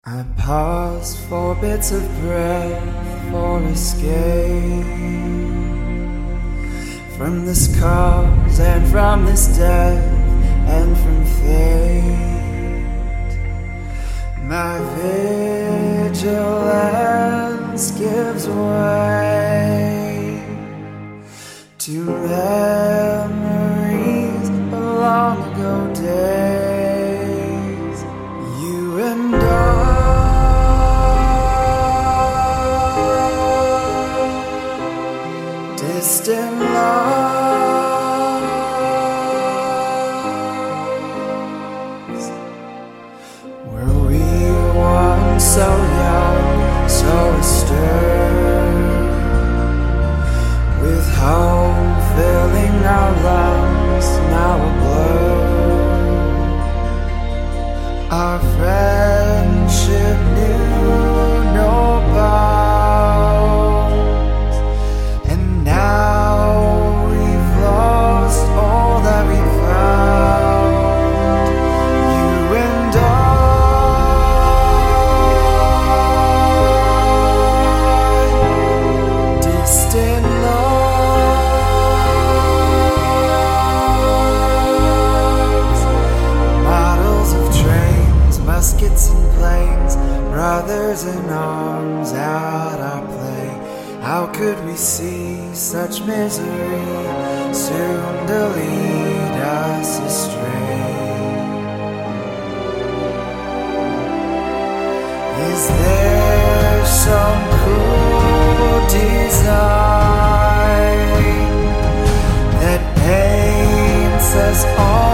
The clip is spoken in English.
I paused for bits of breath for escape from this cause and from this death and from fate. My vigilance gives way to memories of long ago days. You and distant loves, were we once so young, so astir, with hope filling our lungs, now a blur. Our friendship knew no bounds, and now we've lost all that we found. You and I, distant loves, models of trains, muskets and planes, brothers in arms at our play. How could we see such misery soon to lead us astray? Is there some cruel design that paints us all